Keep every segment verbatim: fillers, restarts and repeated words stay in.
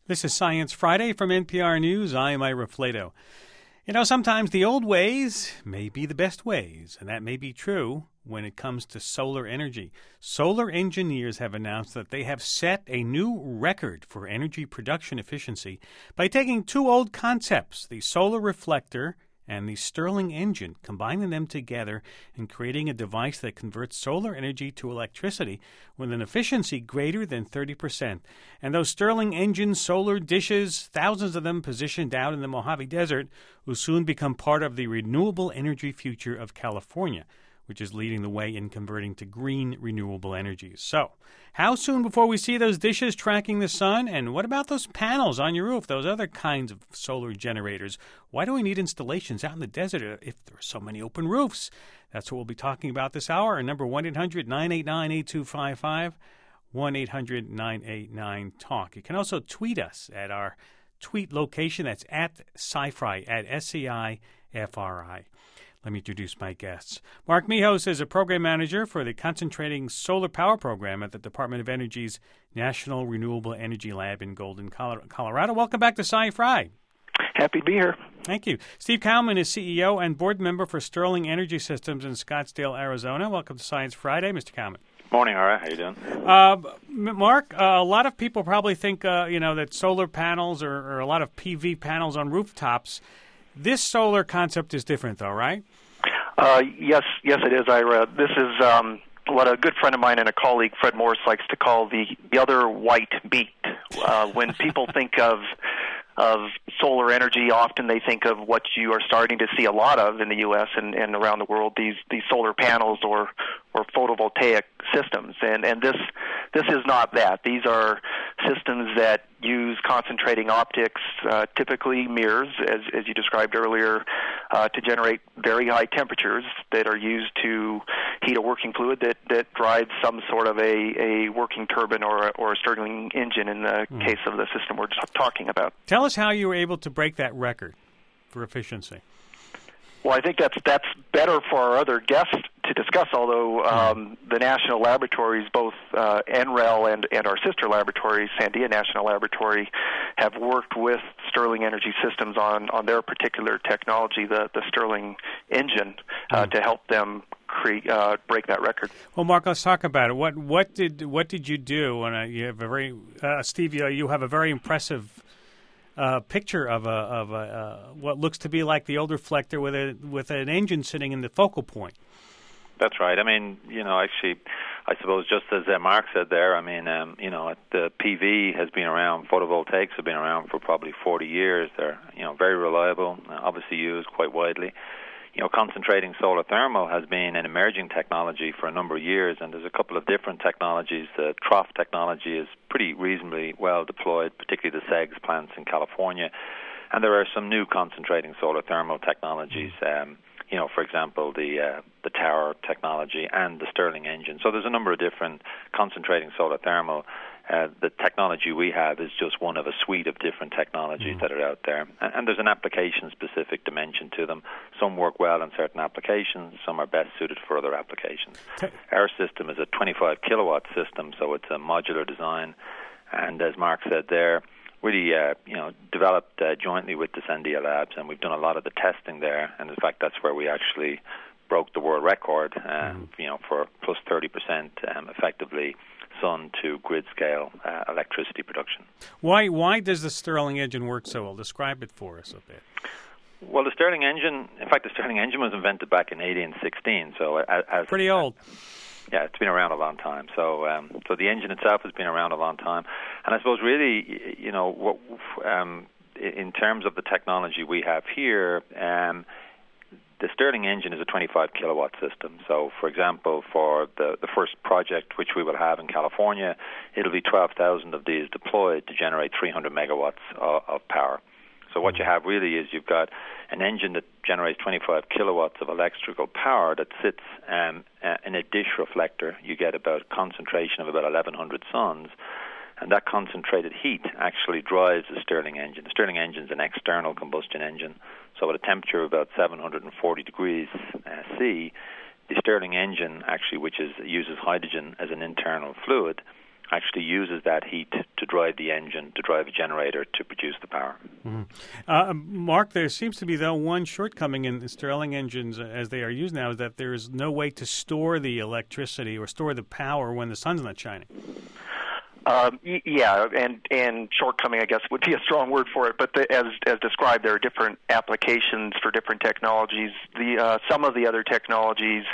This is Science Friday from N P R News. I'm Ira Flato. You know, sometimes the old ways may be the best ways, and that may be true when it comes to solar energy. Solar engineers have announced that they have set a new record for energy production efficiency by taking two old concepts, the solar reflector and the Stirling engine, combining them together and creating a device that converts solar energy to electricity with an efficiency greater than thirty percent. And those Stirling engine solar dishes, thousands of them positioned out in the Mojave Desert, will soon become part of the renewable energy future of California, which is leading the way in converting to green renewable energies. So, how soon before we see those dishes tracking the sun? And what about those panels on your roof, those other kinds of solar generators? Why do we need installations out in the desert if there are so many open roofs? That's what we'll be talking about this hour. Our number one eight hundred nine eight nine eight two five five, one eight hundred nine eight nine talk. You can also tweet us at our tweet location. That's at SciFri, at S C I F R I. Let me introduce my guests. Mark Mihos is a program manager for the Concentrating Solar Power Program at the Department of Energy's National Renewable Energy Lab in Golden, Colorado. Welcome back to SciFri. Happy to be here. Thank you. Steve Kallman is C E O and board member for Stirling Energy Systems in Scottsdale, Arizona. Welcome to Science Friday, Mister Kallman. Morning, all right. How you doing? Uh, Mark, uh, a lot of people probably think, uh, you know, that solar panels or, or a lot of P V panels on rooftops. This solar concept is different, though, right? Uh, yes, yes, it is, Ira. This is um, what a good friend of mine and a colleague, Fred Morris, likes to call the, the other white beat. Uh, when people think of of solar energy, often they think of what you are starting to see a lot of in the U S and, and around the world, these these solar panels or or photovoltaic systems. And and this this is not that. These are systems that use concentrating optics, uh, typically mirrors, as as you described earlier, uh, to generate very high temperatures that are used to heat a working fluid that, that drives some sort of a, a working turbine or a, or a Stirling engine in the mm. case of the system we're just talking about. Tell us how you were able to break that record for efficiency. Well, I think that's that's better for our other guests to discuss, although um, the national laboratories, both uh, N R E L and, and our sister laboratory, Sandia National Laboratory, have worked with Stirling Energy Systems on, on their particular technology, the, the Stirling engine, uh, mm. to help them create, uh, break that record. Well, Mark, let's talk about it. What what did what did you do? And uh, you have a very uh, Steve, you have a very impressive Uh, picture of a of a uh, what looks to be like the old reflector with a with an engine sitting in the focal point. That's right. I mean, you know, actually, I suppose just as uh, Mark said there, I mean, um, you know, the P V has been around, photovoltaics have been around for probably forty years. They're, you know, very reliable, obviously used quite widely. You know, concentrating solar thermal has been an emerging technology for a number of years, and there's a couple of different technologies. The trough technology is pretty reasonably well deployed, particularly the SEGS plants in California. And there are some new concentrating solar thermal technologies, um, you know, for example, the uh, the tower technology and the Stirling engine. So there's a number of different concentrating solar thermal. Uh, the technology we have is just one of a suite of different technologies mm. that are out there. And, and there's an application-specific dimension to them. Some work well in certain applications. Some are best suited for other applications. Okay. Our system is a twenty-five kilowatt system, so it's a modular design. And as Mark said there, really uh, you know, developed uh, jointly with the Sandia Labs, and we've done a lot of the testing there. And in fact, that's where we actually broke the world record, uh, mm. you know, for plus thirty percent um, effectively sun to grid scale uh, electricity production. Why why does the Stirling engine work so well? Describe it for us a bit. Well, the Stirling engine, in fact, the Stirling engine was invented back in eighteen sixteen. So as, as pretty old. Yeah, it's been around a long time. So um, so the engine itself has been around a long time. And I suppose really, you know, what um, in terms of the technology we have here, um, the Stirling engine is a twenty-five kilowatt system. So, for example, for the, the first project, which we will have in California, it'll be twelve thousand of these deployed to generate three hundred megawatts of, of power. So what you have really is you've got an engine that generates twenty-five kilowatts of electrical power that sits um, uh, in a dish reflector. You get about a concentration of about eleven hundred suns. And that concentrated heat actually drives the Stirling engine. The Stirling engine is an external combustion engine. So at a temperature of about seven hundred forty degrees uh, C, the Stirling engine actually, which is uses hydrogen as an internal fluid, actually uses that heat to drive the engine, to drive a generator to produce the power. Mm-hmm. Uh, Mark, there seems to be, though, one shortcoming in the Stirling engines as they are used now, is that there is no way to store the electricity or store the power when the sun's not shining. Um, yeah, and, and shortcoming, I guess, would be a strong word for it. But the, as as described, there are different applications for different technologies. The uh, some of the other technologies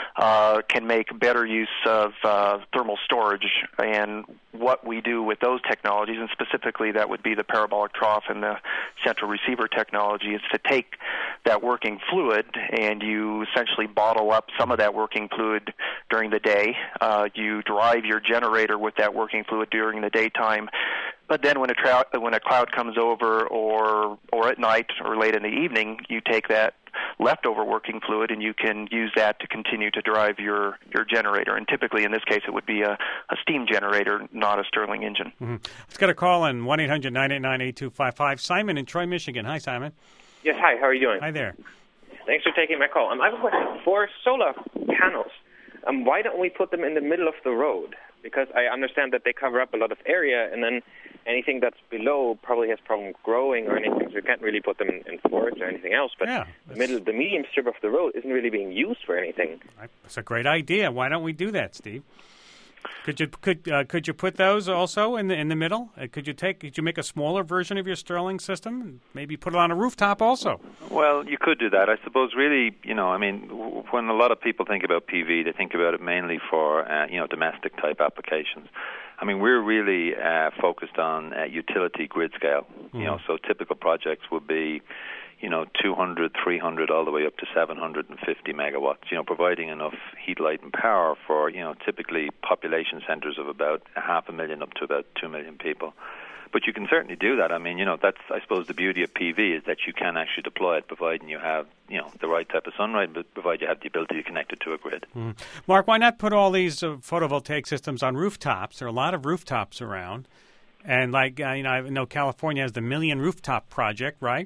uh, can make better use of uh, thermal storage, and what we do with those technologies, and specifically that would be the parabolic trough and the central receiver technology, is to take that working fluid and you essentially bottle up some of that working fluid during the day. Uh, you drive your generator with that working fluid during the daytime, but then when a, tra- when a cloud comes over or or at night or late in the evening, you take that leftover working fluid and you can use that to continue to drive your, your generator. And typically in this case it would be a, a steam generator, not a Stirling engine. Mm-hmm. Let's get a call in one eight hundred nine eight nine eight two five five. Simon in Troy, Michigan. Hi, Simon. Yes, hi. How are you doing? Hi there. Thanks for taking my call. Um, I have a question. For solar panels, um, why don't we put them in the middle of the road? Because I understand that they cover up a lot of area, and then anything that's below probably has problems growing or anything, so you can't really put them in, in forests or anything else. But yeah, the middle, the medium strip of the road isn't really being used for anything. That's a great idea. Why don't we do that, Steve? Could you could uh, could you put those also in the in the middle? Uh, could you take could you make a smaller version of your Stirling system and maybe put it on a rooftop also? Well, you could do that. I suppose really, you know, I mean, when a lot of people think about P V, they think about it mainly for uh, you know domestic type applications. I mean, we're really uh, focused on uh, utility grid scale. Mm. You know, so typical projects would be, you know, two hundred, three hundred, all the way up to seven hundred fifty megawatts, you know, providing enough heat, light, and power for, you know, typically population centers of about a half a million up to about two million people. But you can certainly do that. I mean, you know, that's, I suppose, the beauty of P V is that you can actually deploy it, providing you have, you know, the right type of sunlight, but provided you have the ability to connect it to a grid. Mm. Mark, why not put all these uh, photovoltaic systems on rooftops? There are a lot of rooftops around. And like, uh, you know, I know California has the Million Rooftop Project, right?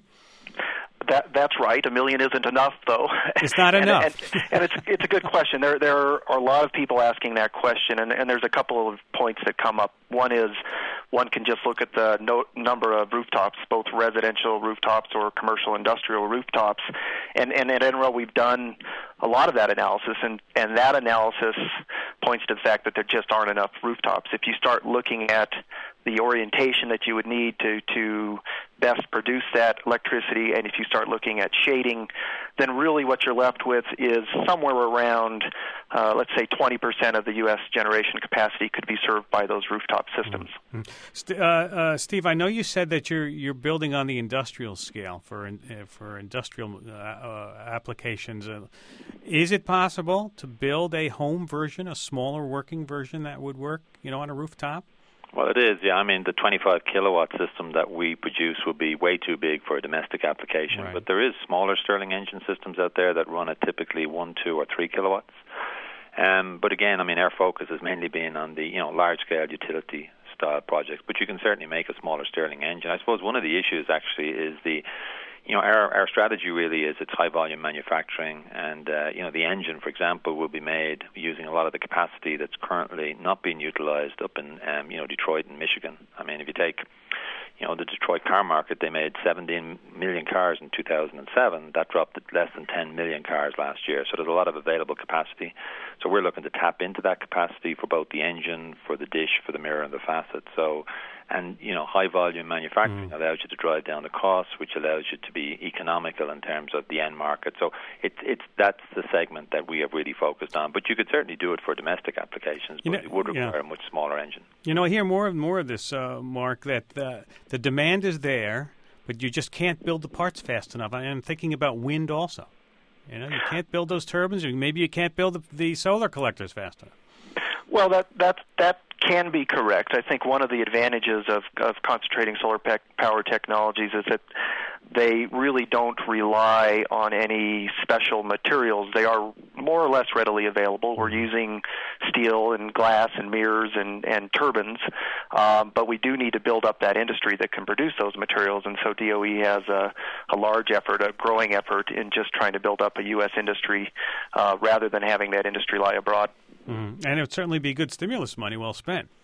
That that's right. A million isn't enough, though. It's not and, enough. and, and it's it's a good question. There there are a lot of people asking that question, and, and there's a couple of points that come up. One is one can just look at the no, number of rooftops, both residential rooftops or commercial industrial rooftops, and and at N R E L we've done a lot of that analysis, and and that analysis points to the fact that there just aren't enough rooftops. If you start looking at the orientation that you would need to to best produce that electricity, and if you start looking at shading, then really what you're left with is somewhere around, uh, let's say, twenty percent of the U S generation capacity could be served by those rooftop systems. Mm-hmm. St- uh, uh, Steve, I know you said that you're you're building on the industrial scale for in, uh, for industrial uh, uh, applications. Uh, is it possible to build a home version, a smaller working version that would work, you know, on a rooftop? Well, it is, yeah. I mean, the twenty-five kilowatt system that we produce would be way too big for a domestic application. Right. But there is smaller Stirling engine systems out there that run at typically one, two, or three kilowatts. Um, but again, I mean, our focus has mainly been on the, you know, large-scale utility-style projects. But you can certainly make a smaller Stirling engine. I suppose one of the issues actually is the You know, our our strategy really is it's high volume manufacturing, and uh, you know the engine, for example, will be made using a lot of the capacity that's currently not being utilized up in um, you know Detroit and Michigan. I mean, if you take you know the Detroit car market, they made seventeen million cars in two thousand seven. That dropped to less than ten million cars last year. So there's a lot of available capacity. So we're looking to tap into that capacity for both the engine, for the dish, for the mirror, and the facet. So. And, you know, high-volume manufacturing mm. allows you to drive down the costs, which allows you to be economical in terms of the end market. So it's it's that's the segment that we have really focused on. But you could certainly do it for domestic applications, but you know, it would require yeah. a much smaller engine. You know, I hear more and more of this, uh, Mark, that the, the demand is there, but you just can't build the parts fast enough. I'm thinking about wind also. You know, you can't build those turbines, or maybe you can't build the, the solar collectors fast enough. Well, that that that can be correct. I think one of the advantages of, of concentrating solar pe- power technologies is that they really don't rely on any special materials. They are more or less readily available. We're using steel and glass and mirrors and, and turbines, um, but we do need to build up that industry that can produce those materials, and so D O E has a, a large effort, a growing effort in just trying to build up a U S industry uh, rather than having that industry lie abroad. Mm-hmm. And it would certainly be good stimulus money well spent.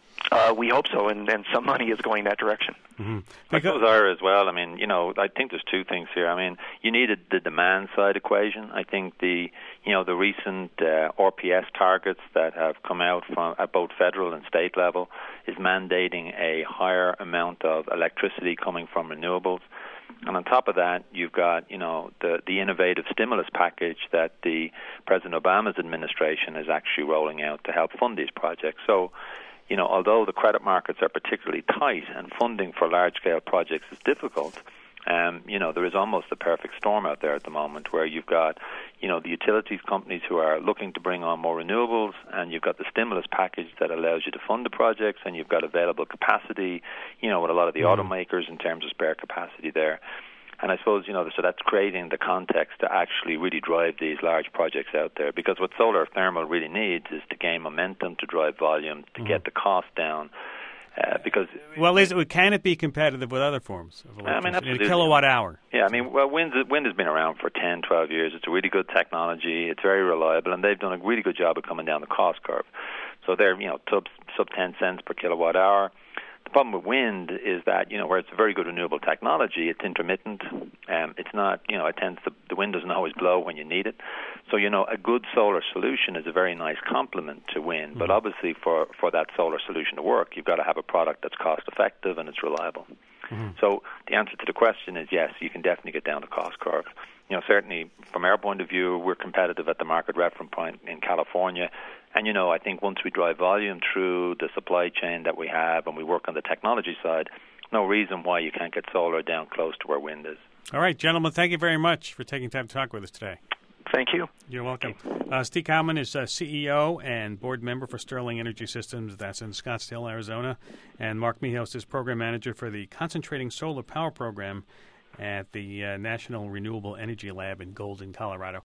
Uh, we hope so, and, and some money is going that direction. Mm-hmm. I suppose Ira as well. I mean, you know, I think there's two things here. I mean, you needed the demand side equation. I think the, you know, the recent uh, R P S targets that have come out from at both federal and state level is mandating a higher amount of electricity coming from renewables. And on top of that, you've got, you know, the, the innovative stimulus package that the President Obama's administration is actually rolling out to help fund these projects. So, you know, although the credit markets are particularly tight and funding for large-scale projects is difficult, um, you know, there is almost a perfect storm out there at the moment where you've got, you know, the utilities companies who are looking to bring on more renewables, and you've got the stimulus package that allows you to fund the projects, and you've got available capacity, you know, with a lot of the mm-hmm. automakers in terms of spare capacity there. And I suppose, you know, so that's creating the context to actually really drive these large projects out there. Because what solar thermal really needs is to gain momentum, to drive volume, to mm-hmm. get the cost down. Uh, because well, is it, can it be competitive with other forms of electricity? I mean, absolutely. A kilowatt hour. Yeah, I mean, well, wind, wind has been around for ten, twelve years. It's a really good technology. It's very reliable, and they've done a really good job of coming down the cost curve. So they're, you know, sub, sub ten cents per kilowatt hour. The problem with wind is that, you know, where it's a very good renewable technology, it's intermittent. Um, it's not, you know, it tends to, the wind doesn't always blow when you need it. So, you know, a good solar solution is a very nice complement to wind. Mm-hmm. But obviously for, for that solar solution to work, you've got to have a product that's cost effective and it's reliable. Mm-hmm. So the answer to the question is yes, you can definitely get down the cost curve. You know, certainly from our point of view, we're competitive at the market reference point in California. And, you know, I think once we drive volume through the supply chain that we have and we work on the technology side, no reason why you can't get solar down close to where wind is. All right, gentlemen, thank you very much for taking time to talk with us today. Thank you. You're welcome. Uh, Steve Kallman is uh, C E O and board member for Sterling Energy Systems. That's in Scottsdale, Arizona. And Mark Mihos is program manager for the Concentrating Solar Power Program at the uh, National Renewable Energy Lab in Golden, Colorado.